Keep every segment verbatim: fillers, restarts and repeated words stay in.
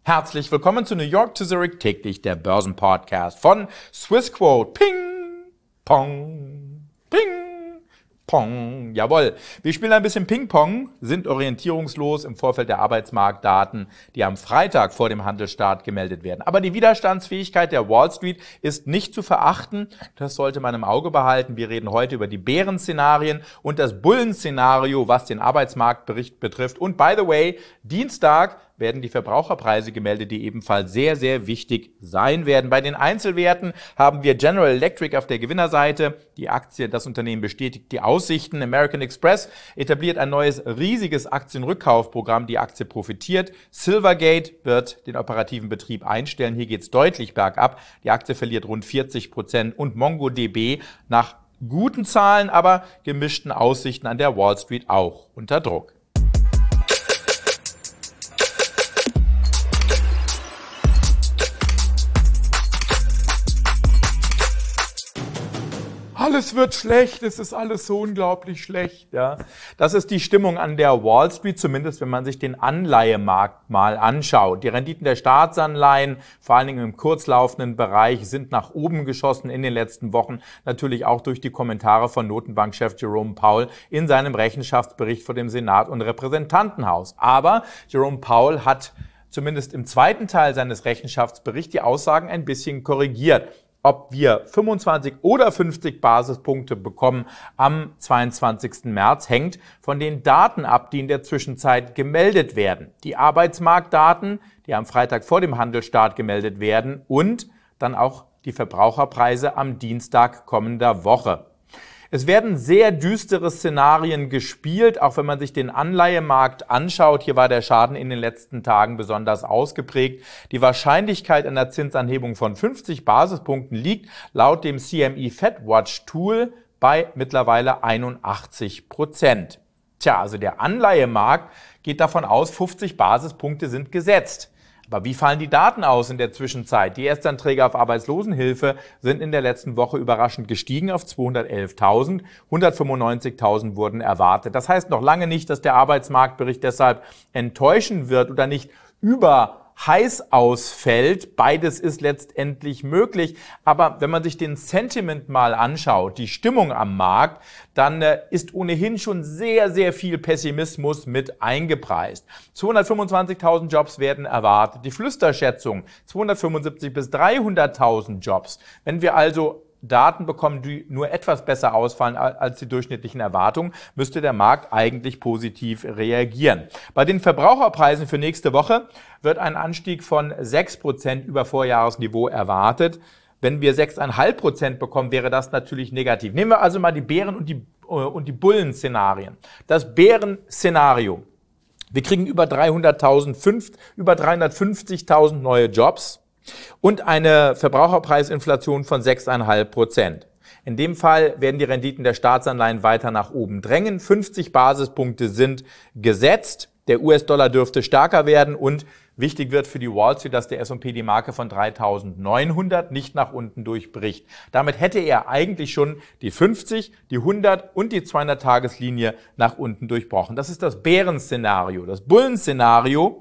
Herzlich willkommen zu New York to Zurich täglich, der Börsenpodcast von Swissquote. Ping, pong, ping, pong. Jawohl, wir spielen ein bisschen Ping-Pong, sind orientierungslos im Vorfeld der Arbeitsmarktdaten, die am Freitag vor dem Handelsstart gemeldet werden. Aber die Widerstandsfähigkeit der Wall Street ist nicht zu verachten. Das sollte man im Auge behalten. Wir reden heute über die Bärenszenarien und das Bullenszenario, was den Arbeitsmarktbericht betrifft. Und by the way, Dienstag werden die Verbraucherpreise gemeldet, die ebenfalls sehr, sehr wichtig sein werden. Bei den Einzelwerten haben wir General Electric auf der Gewinnerseite. Die Aktie, das Unternehmen bestätigt die Aussichten. American Express etabliert ein neues riesiges Aktienrückkaufprogramm. Die Aktie profitiert. Silvergate wird den operativen Betrieb einstellen. Hier geht es deutlich bergab. Die Aktie verliert rund vierzig Prozent. Und MongoDB nach guten Zahlen, aber gemischten Aussichten an der Wall Street auch unter Druck. Alles wird schlecht, es ist alles so unglaublich schlecht. Ja. Das ist die Stimmung an der Wall Street, zumindest wenn man sich den Anleihemarkt mal anschaut. Die Renditen der Staatsanleihen, vor allen Dingen im kurzlaufenden Bereich, sind nach oben geschossen in den letzten Wochen. Natürlich auch durch die Kommentare von Notenbankchef Jerome Powell in seinem Rechenschaftsbericht vor dem Senat und Repräsentantenhaus. Aber Jerome Powell hat zumindest im zweiten Teil seines Rechenschaftsberichts die Aussagen ein bisschen korrigiert. Ob wir fünfundzwanzig oder fünfzig Basispunkte bekommen am zweiundzwanzigsten März, hängt von den Daten ab, die in der Zwischenzeit gemeldet werden. Die Arbeitsmarktdaten, die am Freitag vor dem Handelsstart gemeldet werden, und dann auch die Verbraucherpreise am Dienstag kommender Woche. Es werden sehr düstere Szenarien gespielt, auch wenn man sich den Anleihemarkt anschaut. Hier war der Schaden in den letzten Tagen besonders ausgeprägt. Die Wahrscheinlichkeit einer Zinsanhebung von fünfzig Basispunkten liegt laut dem C M E FedWatch Tool bei mittlerweile einundachtzig Prozent. Tja, also der Anleihemarkt geht davon aus, fünfzig Basispunkte sind gesetzt. Aber wie fallen die Daten aus in der Zwischenzeit? Die Erstanträge auf Arbeitslosenhilfe sind in der letzten Woche überraschend gestiegen auf zweihundertelftausend. hundertfünfundneunzigtausend wurden erwartet. Das heißt noch lange nicht, dass der Arbeitsmarktbericht deshalb enttäuschen wird oder nicht über heiß ausfällt. Beides ist letztendlich möglich. Aber wenn man sich den Sentiment mal anschaut, die Stimmung am Markt, dann äh, ist ohnehin schon sehr, sehr viel Pessimismus mit eingepreist. zweihundertfünfundzwanzigtausend Jobs werden erwartet. Die Flüsterschätzung zweihundertfünfundsiebzig bis dreihunderttausend Jobs. Wenn wir also Daten bekommen, die nur etwas besser ausfallen als die durchschnittlichen Erwartungen, müsste der Markt eigentlich positiv reagieren. Bei den Verbraucherpreisen für nächste Woche wird ein Anstieg von sechs Prozent über Vorjahresniveau erwartet. Wenn wir sechs Komma fünf Prozent bekommen, wäre das natürlich negativ. Nehmen wir also mal die Bären- und die, und die Bullen-Szenarien. Das Bären-Szenario. Wir kriegen über dreihunderttausend, über dreihundertfünfzigtausend neue Jobs und eine Verbraucherpreisinflation von sechs Komma fünf Prozent. In dem Fall werden die Renditen der Staatsanleihen weiter nach oben drängen. fünfzig Basispunkte sind gesetzt. Der U S-Dollar dürfte stärker werden und wichtig wird für die Wall Street, dass der S und P die Marke von dreitausendneunhundert nicht nach unten durchbricht. Damit hätte er eigentlich schon die fünfzig, die hundert und die zweihundert-Tageslinie nach unten durchbrochen. Das ist das Bärenszenario. Das Bullenszenario: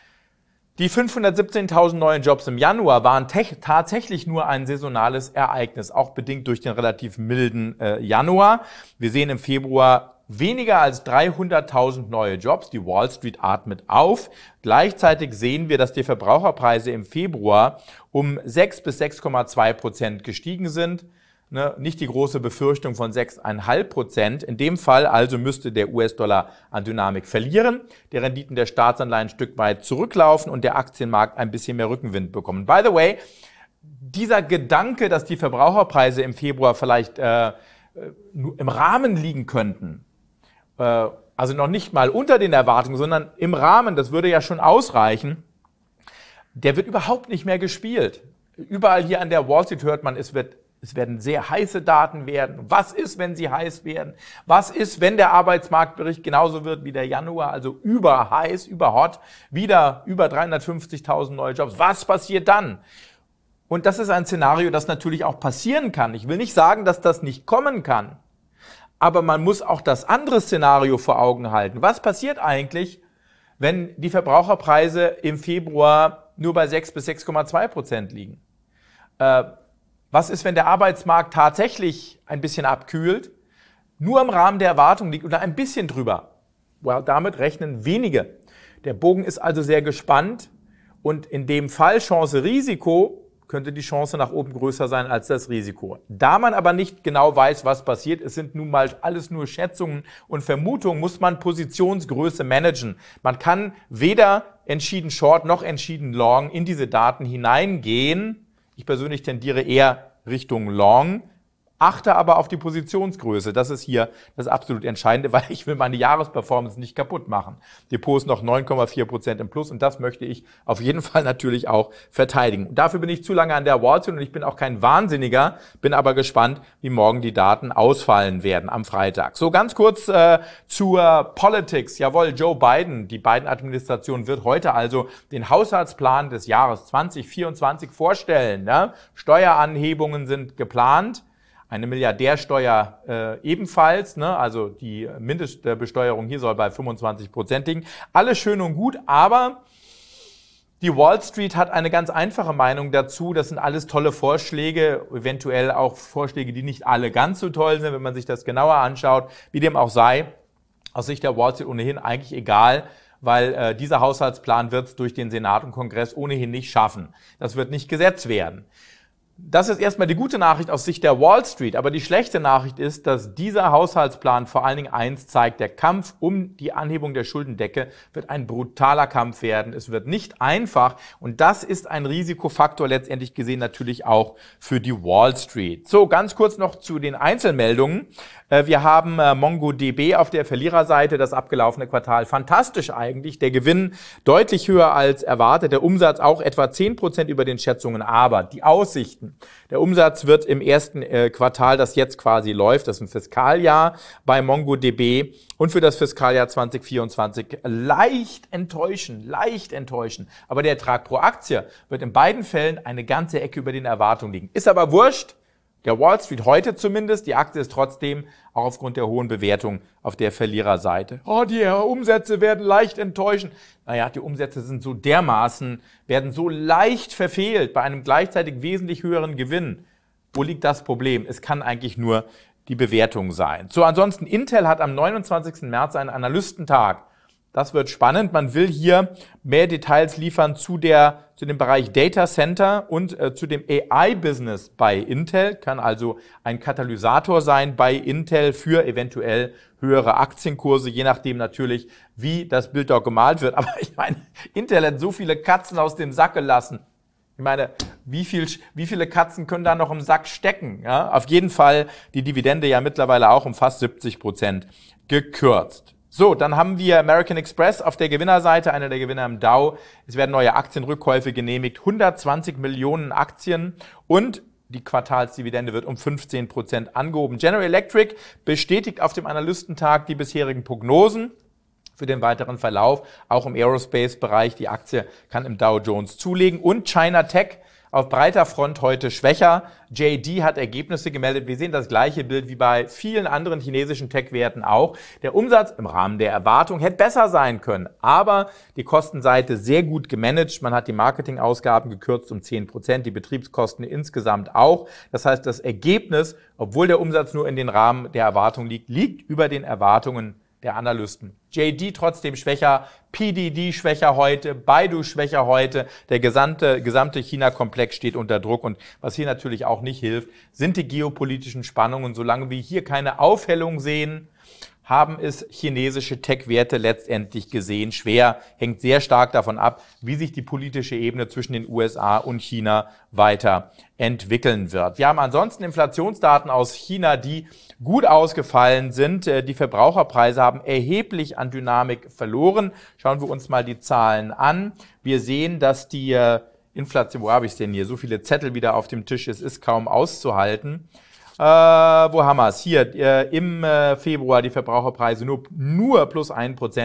Die fünfhundertsiebzehntausend neuen Jobs im Januar waren tatsächlich nur ein saisonales Ereignis, auch bedingt durch den relativ milden äh, Januar. Wir sehen im Februar weniger als dreihunderttausend neue Jobs. Die Wall Street atmet auf. Gleichzeitig sehen wir, dass die Verbraucherpreise im Februar um sechs bis sechs Komma zwei Prozent gestiegen sind. Ne, nicht die große Befürchtung von sechs Komma fünf Prozent. In dem Fall also müsste der U S-Dollar an Dynamik verlieren, die Renditen der Staatsanleihen ein Stück weit zurücklaufen und der Aktienmarkt ein bisschen mehr Rückenwind bekommen. By the way, dieser Gedanke, dass die Verbraucherpreise im Februar vielleicht äh, im Rahmen liegen könnten, äh, also noch nicht mal unter den Erwartungen, sondern im Rahmen, das würde ja schon ausreichen, der wird überhaupt nicht mehr gespielt. Überall hier an der Wall Street hört man, es wird Es werden sehr heiße Daten werden. Was ist, wenn sie heiß werden? Was ist, wenn der Arbeitsmarktbericht genauso wird wie der Januar, also überheiß, überhot, wieder über dreihundertfünfzigtausend neue Jobs? Was passiert dann? Und das ist ein Szenario, das natürlich auch passieren kann. Ich will nicht sagen, dass das nicht kommen kann, aber man muss auch das andere Szenario vor Augen halten. Was passiert eigentlich, wenn die Verbraucherpreise im Februar nur bei sechs bis sechs Komma zwei Prozent liegen? Äh, was ist, wenn der Arbeitsmarkt tatsächlich ein bisschen abkühlt, nur im Rahmen der Erwartung liegt oder ein bisschen drüber? Well, damit rechnen wenige. Der Bogen ist also sehr gespannt und in dem Fall Chance-Risiko könnte die Chance nach oben größer sein als das Risiko. Da man aber nicht genau weiß, was passiert, es sind nun mal alles nur Schätzungen und Vermutungen, muss man Positionsgröße managen. Man kann weder entschieden Short noch entschieden Long in diese Daten hineingehen. Ich persönlich tendiere eher Richtung Long, achte aber auf die Positionsgröße. Das ist hier das absolut Entscheidende, weil ich will meine Jahresperformance nicht kaputt machen. Depot ist noch neun Komma vier Prozent im Plus und das möchte ich auf jeden Fall natürlich auch verteidigen. Und dafür bin ich zu lange an der Wall Street und ich bin auch kein Wahnsinniger, bin aber gespannt, wie morgen die Daten ausfallen werden am Freitag. So, ganz kurz äh, zur Politics. Jawohl, Joe Biden, die Biden-Administration wird heute also den Haushaltsplan des Jahres zwanzig vierundzwanzig vorstellen. Ne? Steueranhebungen sind geplant. Eine Milliardärsteuer äh, ebenfalls, ne? Also die Mindestbesteuerung hier soll bei fünfundzwanzig Prozent liegen. Alles schön und gut, aber die Wall Street hat eine ganz einfache Meinung dazu. Das sind alles tolle Vorschläge, eventuell auch Vorschläge, die nicht alle ganz so toll sind, wenn man sich das genauer anschaut. Wie dem auch sei, aus Sicht der Wall Street ohnehin eigentlich egal, weil äh, dieser Haushaltsplan wird es durch den Senat und Kongress ohnehin nicht schaffen. Das wird nicht Gesetz werden. Das ist erstmal die gute Nachricht aus Sicht der Wall Street, aber die schlechte Nachricht ist, dass dieser Haushaltsplan vor allen Dingen eins zeigt: Der Kampf um die Anhebung der Schuldendecke wird ein brutaler Kampf werden. Es wird nicht einfach und das ist ein Risikofaktor letztendlich gesehen natürlich auch für die Wall Street. So, ganz kurz noch zu den Einzelmeldungen. Wir haben MongoDB auf der Verliererseite, das abgelaufene Quartal fantastisch eigentlich. Der Gewinn deutlich höher als erwartet, der Umsatz auch etwa zehn Prozent über den Schätzungen, aber die Aussichten. Der Umsatz wird im ersten äh, Quartal, das jetzt quasi läuft, das ist ein Fiskaljahr bei MongoDB und für das Fiskaljahr zwanzig vierundzwanzig leicht enttäuschen, leicht enttäuschen. Aber der Ertrag pro Aktie wird in beiden Fällen eine ganze Ecke über den Erwartungen liegen. Ist aber wurscht. Der Wall Street heute zumindest, die Aktie ist trotzdem auch aufgrund der hohen Bewertung auf der Verliererseite. Oh, die Umsätze werden leicht enttäuschen. Naja, die Umsätze sind so dermaßen, werden so leicht verfehlt bei einem gleichzeitig wesentlich höheren Gewinn. Wo liegt das Problem? Es kann eigentlich nur die Bewertung sein. So, ansonsten, Intel hat am neunundzwanzigsten März einen Analystentag. Das wird spannend. Man will hier mehr Details liefern zu der, zu dem Bereich Data Center und äh, zu dem A I-Business bei Intel. Kann also ein Katalysator sein bei Intel für eventuell höhere Aktienkurse, je nachdem natürlich, wie das Bild dort gemalt wird. Aber ich meine, Intel hat so viele Katzen aus dem Sack gelassen. Ich meine, wie viel, wie viele Katzen können da noch im Sack stecken? Ja, auf jeden Fall die Dividende ja mittlerweile auch um fast siebzig Prozent gekürzt. So, dann haben wir American Express auf der Gewinnerseite, einer der Gewinner im Dow. Es werden neue Aktienrückkäufe genehmigt, hundertzwanzig Millionen Aktien und die Quartalsdividende wird um fünfzehn Prozent angehoben. General Electric bestätigt auf dem Analystentag die bisherigen Prognosen für den weiteren Verlauf. Auch im Aerospace-Bereich, die Aktie kann im Dow Jones zulegen. Und China Tech auf breiter Front heute schwächer. J D hat Ergebnisse gemeldet. Wir sehen das gleiche Bild wie bei vielen anderen chinesischen Tech-Werten auch. Der Umsatz im Rahmen der Erwartung hätte besser sein können, aber die Kostenseite sehr gut gemanagt. Man hat die Marketingausgaben gekürzt um zehn Prozent, die Betriebskosten insgesamt auch. Das heißt, das Ergebnis, obwohl der Umsatz nur in den Rahmen der Erwartung liegt, liegt über den Erwartungen der Analysten. J D trotzdem schwächer, P D D schwächer heute, Baidu schwächer heute, der gesamte, gesamte China-Komplex steht unter Druck und was hier natürlich auch nicht hilft, sind die geopolitischen Spannungen. Solange wir hier keine Aufhellung sehen, haben es chinesische Tech-Werte letztendlich gesehen schwer, hängt sehr stark davon ab, wie sich die politische Ebene zwischen den U S A und China weiter entwickeln wird. Wir haben ansonsten Inflationsdaten aus China, die gut ausgefallen sind. Die Verbraucherpreise haben erheblich an Dynamik verloren. Schauen wir uns mal die Zahlen an. Wir sehen, dass die Inflation, wo habe ich es denn hier? So viele Zettel wieder auf dem Tisch, es ist kaum auszuhalten. Äh, wo haben wir es? Hier, äh, im äh, Februar die Verbraucherpreise nur, nur plus ein Prozent.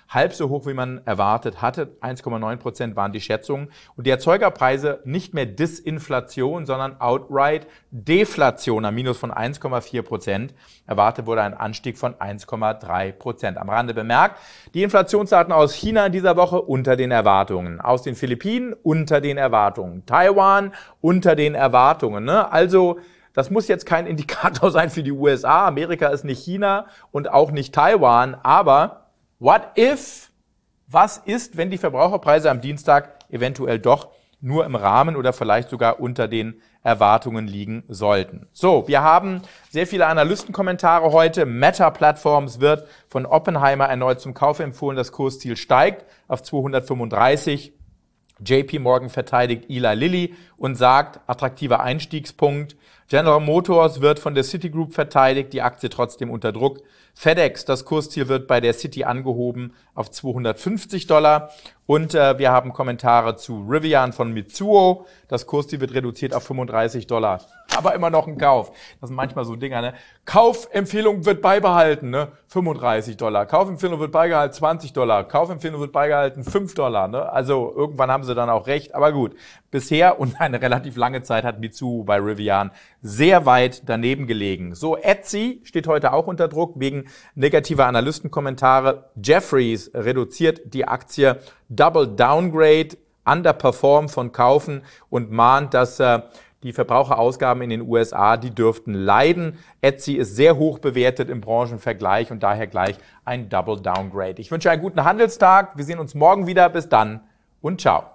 halb so hoch, wie man erwartet hatte. eins Komma neun Prozent waren die Schätzungen. Und die Erzeugerpreise nicht mehr Disinflation, sondern outright Deflation, ein Minus von eins Komma vier Prozent. Erwartet wurde ein Anstieg von eins Komma drei Prozent. Am Rande bemerkt, die Inflationsdaten aus China in dieser Woche unter den Erwartungen. Aus den Philippinen unter den Erwartungen. Taiwan unter den Erwartungen. Ne? Also das muss jetzt kein Indikator sein für die U S A. Amerika ist nicht China und auch nicht Taiwan. Aber what if? Was ist, wenn die Verbraucherpreise am Dienstag eventuell doch nur im Rahmen oder vielleicht sogar unter den Erwartungen liegen sollten? So, wir haben sehr viele Analystenkommentare heute. Meta Platforms wird von Oppenheimer erneut zum Kauf empfohlen. Das Kursziel steigt auf zweihundertfünfunddreißig. J P Morgan verteidigt Eli Lilly und sagt, attraktiver Einstiegspunkt. General Motors wird von der Citigroup verteidigt, die Aktie trotzdem unter Druck. FedEx, das Kursziel wird bei der Citi angehoben auf zweihundertfünfzig Dollar. Und äh, wir haben Kommentare zu Rivian von Mitsuo. Das Kursziel wird reduziert auf fünfunddreißig Dollar. Aber immer noch ein Kauf. Das sind manchmal so Dinger, ne? Kaufempfehlung wird beibehalten, ne? fünfunddreißig Dollar. Kaufempfehlung wird beigehalten, zwanzig Dollar. Kaufempfehlung wird beigehalten, fünf Dollar, ne? Also irgendwann haben sie dann auch recht. Aber gut, bisher und eine relativ lange Zeit hat Mitsuo bei Rivian sehr weit daneben gelegen. So, Etsy steht heute auch unter Druck wegen negativer Analystenkommentare. Jefferies reduziert die Aktie, Double Downgrade, Underperform von Kaufen und mahnt, dass äh, die Verbraucherausgaben in den U S A, die dürften leiden. Etsy ist sehr hoch bewertet im Branchenvergleich und daher gleich ein Double Downgrade. Ich wünsche einen guten Handelstag. Wir sehen uns morgen wieder. Bis dann und ciao.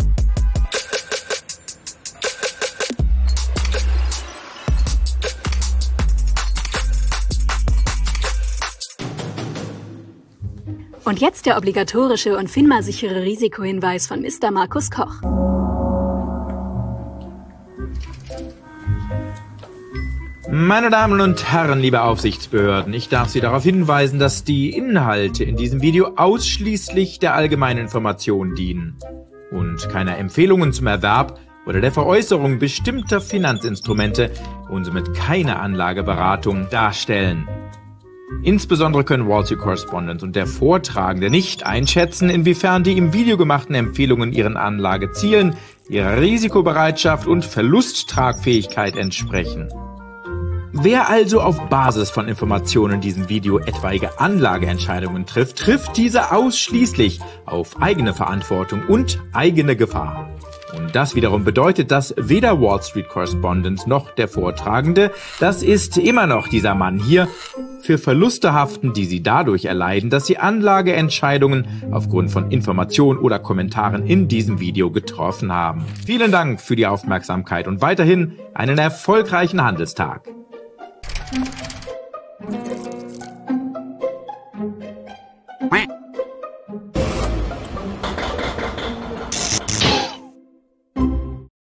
Und jetzt der obligatorische und FINMA-sichere Risikohinweis von Mister Markus Koch. Meine Damen und Herren, liebe Aufsichtsbehörden, ich darf Sie darauf hinweisen, dass die Inhalte in diesem Video ausschließlich der allgemeinen Information dienen und keine Empfehlungen zum Erwerb oder der Veräußerung bestimmter Finanzinstrumente und somit keine Anlageberatung darstellen. Insbesondere können Wall Street Correspondent und der Vortragende nicht einschätzen, inwiefern die im Video gemachten Empfehlungen ihren Anlagezielen, ihrer Risikobereitschaft und Verlusttragfähigkeit entsprechen. Wer also auf Basis von Informationen in diesem Video etwaige Anlageentscheidungen trifft, trifft diese ausschließlich auf eigene Verantwortung und eigene Gefahr. Und das wiederum bedeutet, dass weder Wall Street Correspondent noch der Vortragende, das ist immer noch dieser Mann hier, für Verluste haften, die sie dadurch erleiden, dass sie Anlageentscheidungen aufgrund von Informationen oder Kommentaren in diesem Video getroffen haben. Vielen Dank für die Aufmerksamkeit und weiterhin einen erfolgreichen Handelstag.